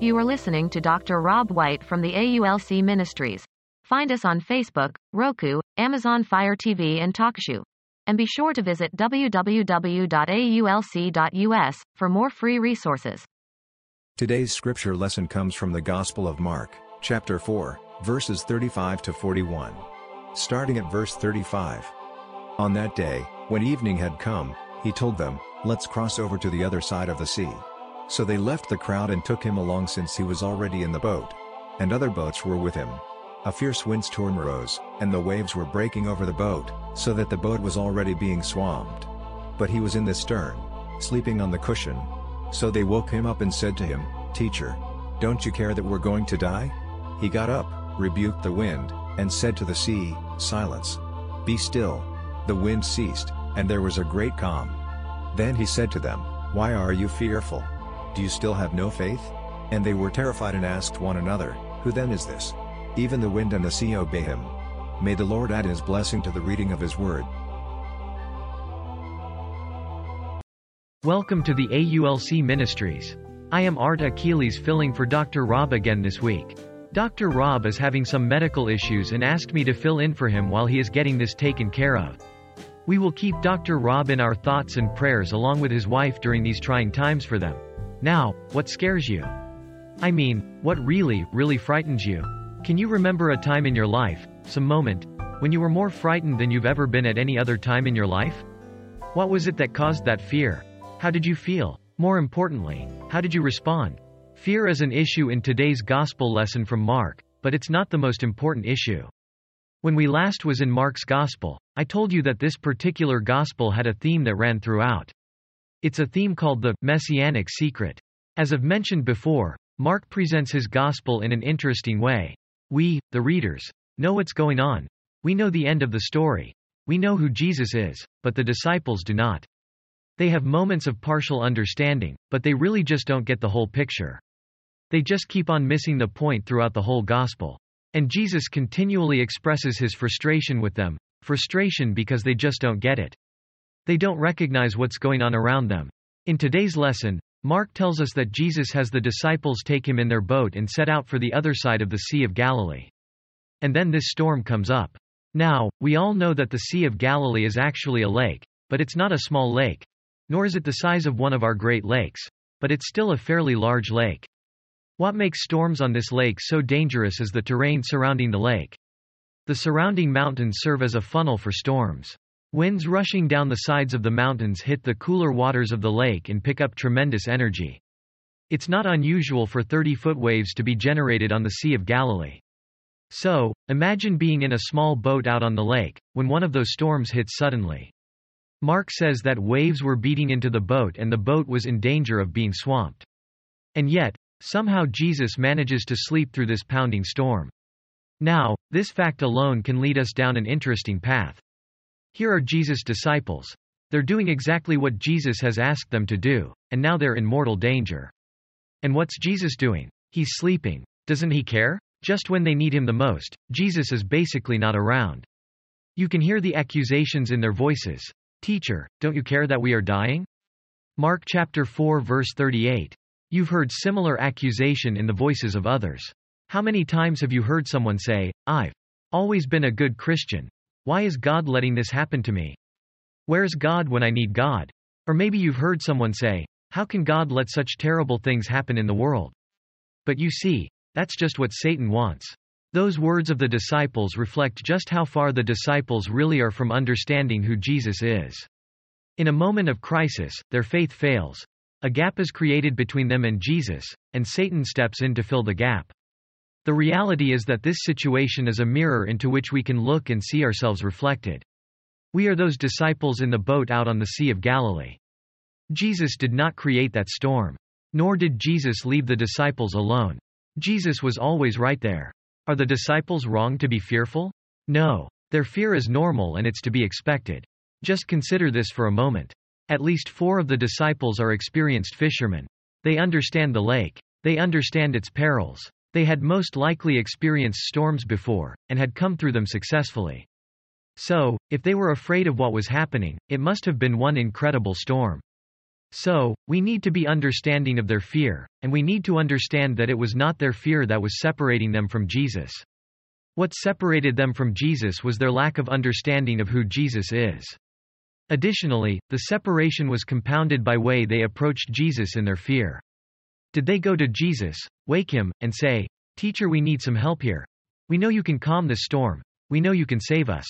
You are listening to Dr. Rob White from the AULC Ministries. Find us on Facebook, Roku, Amazon Fire TV, and TalkShoe. And be sure to visit www.aulc.us for more free resources. Today's scripture lesson comes from the Gospel of Mark, chapter 4, verses 35 to 41. Starting at verse 35. On that day, when evening had come, he told them, "Let's cross over to the other side of the sea." So they left the crowd and took him along, since he was already in the boat. And other boats were with him. A fierce windstorm arose, and the waves were breaking over the boat, so that the boat was already being swamped. But he was in the stern, sleeping on the cushion. So they woke him up and said to him, "Teacher, don't you care that we're going to die?" He got up, rebuked the wind, and said to the sea, "Silence. Be still." The wind ceased, and there was a great calm. Then he said to them, "Why are you fearful? Do you still have no faith?" And they were terrified and asked one another, "Who then is this? Even the wind and the sea obey him." May the Lord add his blessing to the reading of his word. Welcome to the AULC Ministries. I am Art Achilles, filling for Dr. Rob again this week. Dr. Rob is having some medical issues and asked me to fill in for him while he is getting this taken care of. We will keep Dr. Rob in our thoughts and prayers, along with his wife, during these trying times for them. Now, what scares you? I mean, what really frightens you? Can you remember a time in your life, some moment, when you were more frightened than you've ever been at any other time in your life? What was it that caused that fear? How did you feel? More importantly, how did you respond? Fear is an issue in today's gospel lesson from Mark, but it's not the most important issue. When we last was in Mark's gospel, I told you that this particular gospel had a theme that ran throughout. It's a theme called the Messianic secret. As I've mentioned before, Mark presents his gospel in an interesting way. We, the readers, know what's going on. We know the end of the story. We know who Jesus is, but the disciples do not. They have moments of partial understanding, but they really just don't get the whole picture. They just keep on missing the point throughout the whole gospel. And Jesus continually expresses his frustration with them, frustration because they just don't get it. They don't recognize what's going on around them. In today's lesson, Mark tells us that Jesus has the disciples take him in their boat and set out for the other side of the Sea of Galilee. And then this storm comes up. Now, we all know that the Sea of Galilee is actually a lake, but it's not a small lake. Nor is it the size of one of our Great Lakes, but it's still a fairly large lake. What makes storms on this lake so dangerous is the terrain surrounding the lake. The surrounding mountains serve as a funnel for storms. Winds rushing down the sides of the mountains hit the cooler waters of the lake and pick up tremendous energy. It's not unusual for 30-foot waves to be generated on the Sea of Galilee. So, imagine being in a small boat out on the lake, when one of those storms hits suddenly. Mark says that waves were beating into the boat and the boat was in danger of being swamped. And yet, somehow Jesus manages to sleep through this pounding storm. Now, this fact alone can lead us down an interesting path. Here are Jesus' disciples. They're doing exactly what Jesus has asked them to do, and now they're in mortal danger. And what's Jesus doing? He's sleeping. Doesn't he care? Just when they need him the most, Jesus is basically not around. You can hear the accusations in their voices. "Teacher, don't you care that we are dying?" Mark chapter 4 verse 38. You've heard similar accusation in the voices of others. How many times have you heard someone say, "I've always been a good Christian. Why is God letting this happen to me? Where's God when I need God?" Or maybe you've heard someone say, "How can God let such terrible things happen in the world?" But you see, that's just what Satan wants. Those words of the disciples reflect just how far the disciples really are from understanding who Jesus is. In a moment of crisis, their faith fails. A gap is created between them and Jesus, and Satan steps in to fill the gap. The reality is that this situation is a mirror into which we can look and see ourselves reflected. We are those disciples in the boat out on the Sea of Galilee. Jesus did not create that storm. Nor did Jesus leave the disciples alone. Jesus was always right there. Are the disciples wrong to be fearful? No. Their fear is normal and it's to be expected. Just consider this for a moment. At least 4 of the disciples are experienced fishermen. They understand the lake. They understand its perils. They had most likely experienced storms before, and had come through them successfully. So, if they were afraid of what was happening, it must have been one incredible storm. So, we need to be understanding of their fear, and we need to understand that it was not their fear that was separating them from Jesus. What separated them from Jesus was their lack of understanding of who Jesus is. Additionally, the separation was compounded by way they approached Jesus in their fear. Did they go to Jesus, wake him, and say, "Teacher, we need some help here. We know you can calm this storm. We know you can save us"?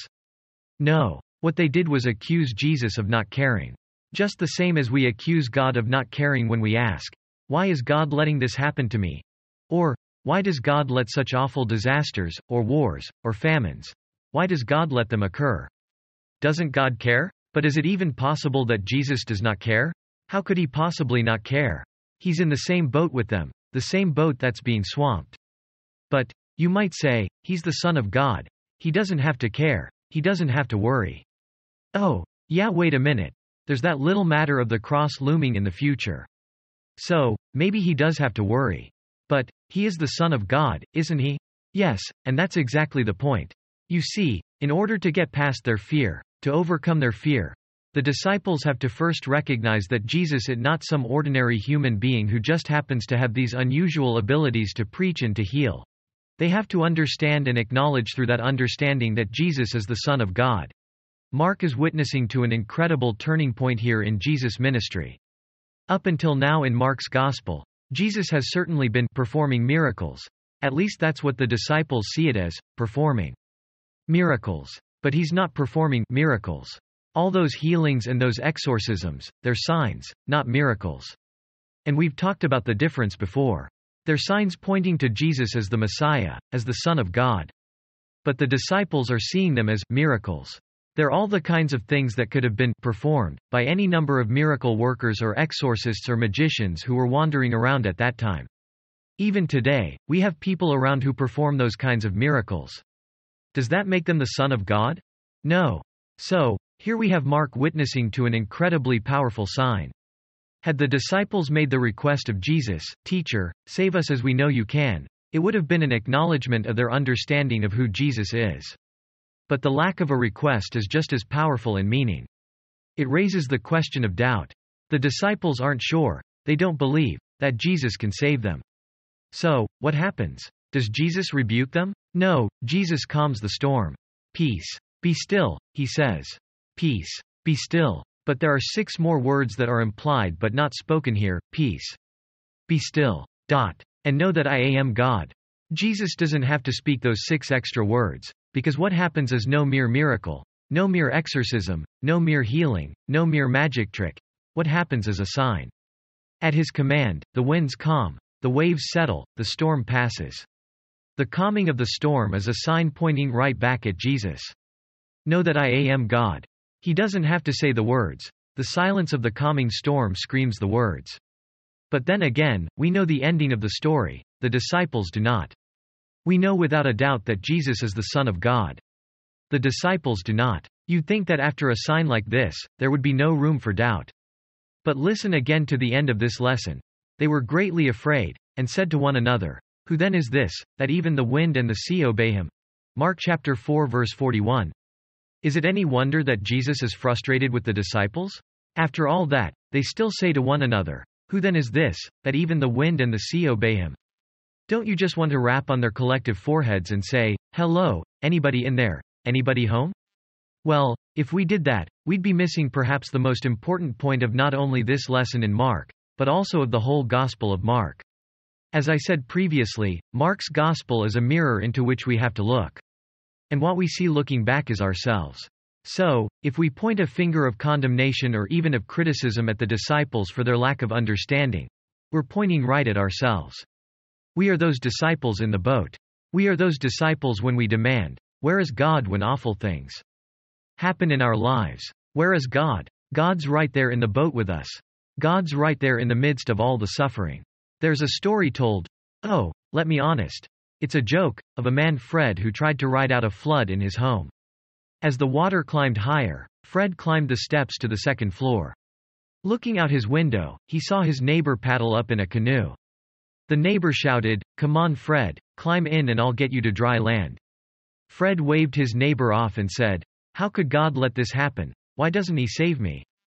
No. What they did was accuse Jesus of not caring. Just the same as we accuse God of not caring when we ask, "Why is God letting this happen to me?" Or, "Why does God let such awful disasters, or wars, or famines? Why does God let them occur? Doesn't God care?" But is it even possible that Jesus does not care? How could he possibly not care? He's in the same boat with them, the same boat that's being swamped. But, you might say, he's the Son of God. He doesn't have to care. He doesn't have to worry. Oh, yeah, wait a minute. There's that little matter of the cross looming in the future. So, maybe he does have to worry. But, he is the Son of God, isn't he? Yes, and that's exactly the point. You see, in order to get past their fear, to overcome their fear, the disciples have to first recognize that Jesus is not some ordinary human being who just happens to have these unusual abilities to preach and to heal. They have to understand and acknowledge through that understanding that Jesus is the Son of God. Mark is witnessing to an incredible turning point here in Jesus' ministry. Up until now in Mark's Gospel, Jesus has certainly been performing miracles. At least that's what the disciples see it as, performing miracles. But he's not performing miracles. All those healings and those exorcisms, they're signs, not miracles. And we've talked about the difference before. They're signs pointing to Jesus as the Messiah, as the Son of God. But the disciples are seeing them as miracles. They're all the kinds of things that could have been performed by any number of miracle workers or exorcists or magicians who were wandering around at that time. Even today, we have people around who perform those kinds of miracles. Does that make them the Son of God? No. So, here we have Mark witnessing to an incredibly powerful sign. Had the disciples made the request of Jesus, "Teacher, save us as we know you can," it would have been an acknowledgement of their understanding of who Jesus is. But the lack of a request is just as powerful in meaning. It raises the question of doubt. The disciples aren't sure, they don't believe, that Jesus can save them. So, what happens? Does Jesus rebuke them? No, Jesus calms the storm. "Peace. Be still," he says. Peace. Be still. But there are 6 more words that are implied but not spoken here. Peace. Be still. And know that I am God. Jesus doesn't have to speak those 6 extra words, because what happens is no mere miracle, no mere exorcism, no mere healing, no mere magic trick. What happens is a sign. At his command, the winds calm, the waves settle, the storm passes. The calming of the storm is a sign pointing right back at Jesus. Know that I am God. He doesn't have to say the words. The silence of the calming storm screams the words. But then again, we know the ending of the story. The disciples do not. We know without a doubt that Jesus is the Son of God. The disciples do not. You'd think that after a sign like this, there would be no room for doubt. But listen again to the end of this lesson. They were greatly afraid, and said to one another, "Who then is this, that even the wind and the sea obey him?" Mark chapter 4 verse 41. Is it any wonder that Jesus is frustrated with the disciples? After all that, they still say to one another, "Who then is this, that even the wind and the sea obey him?" Don't you just want to rap on their collective foreheads and say, "Hello, anybody in there? Anybody home?" Well, if we did that, we'd be missing perhaps the most important point of not only this lesson in Mark, but also of the whole Gospel of Mark. As I said previously, Mark's Gospel is a mirror into which we have to look. And what we see looking back is ourselves. So, if we point a finger of condemnation or even of criticism at the disciples for their lack of understanding, we're pointing right at ourselves. We are those disciples in the boat. We are those disciples when we demand, "Where is God when awful things happen in our lives? Where is God?" God's right there in the boat with us. God's right there in the midst of all the suffering. There's a story told, let me honest. It's a joke, of a man Fred who tried to ride out a flood in his home. As the water climbed higher, Fred climbed the steps to the 2nd floor. Looking out his window, he saw his neighbor paddle up in a canoe. The neighbor shouted, "Come on Fred, climb in and I'll get you to dry land." Fred waved his neighbor off and said, "How could God let this happen? Why doesn't he save me?"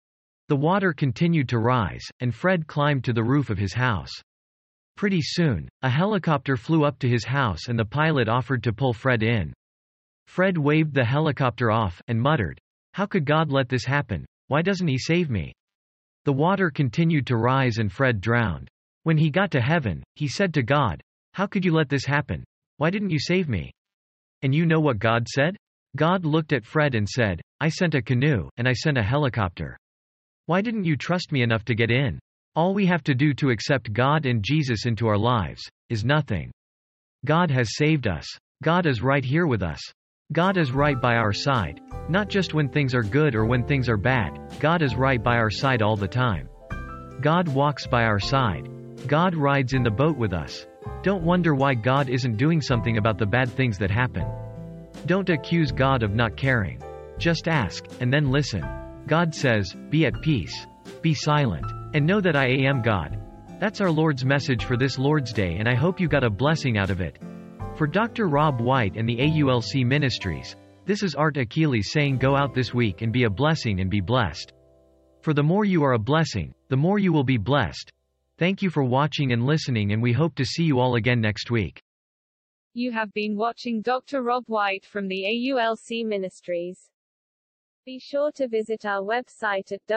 The water continued to rise, and Fred climbed to the roof of his house. Pretty soon, a helicopter flew up to his house and the pilot offered to pull Fred in. Fred waved the helicopter off, and muttered, "How could God let this happen? Why doesn't He save me?" The water continued to rise and Fred drowned. When he got to heaven, he said to God, "How could you let this happen? Why didn't you save me?" And you know what God said? God looked at Fred and said, "I sent a canoe, and I sent a helicopter. Why didn't you trust me enough to get in? All we have to do to accept God and Jesus into our lives is nothing. God has saved us. God is right here with us. God is right by our side. Not just when things are good or when things are bad. God is right by our side all the time. God walks by our side. God rides in the boat with us. Don't wonder why God isn't doing something about the bad things that happen. Don't accuse God of not caring. Just ask, and then listen. God says, "Be at peace. Be silent. And know that I am God." That's our Lord's message for this Lord's Day, and I hope you got a blessing out of it. For Dr. Rob White and the AULC Ministries, this is Art Achilles saying go out this week and be a blessing and be blessed. For the more you are a blessing, the more you will be blessed. Thank you for watching and listening, and we hope to see you all again next week. You have been watching Dr. Rob White from the AULC Ministries. Be sure to visit our website at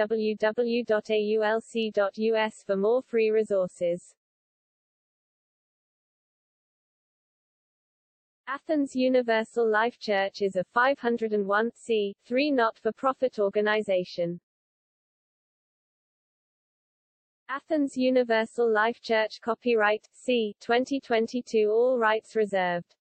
www.aulc.us for more free resources. Athens Universal Life Church is a 501(c)(3) not-for-profit organization. Athens Universal Life Church Copyright C. 2022 All rights reserved.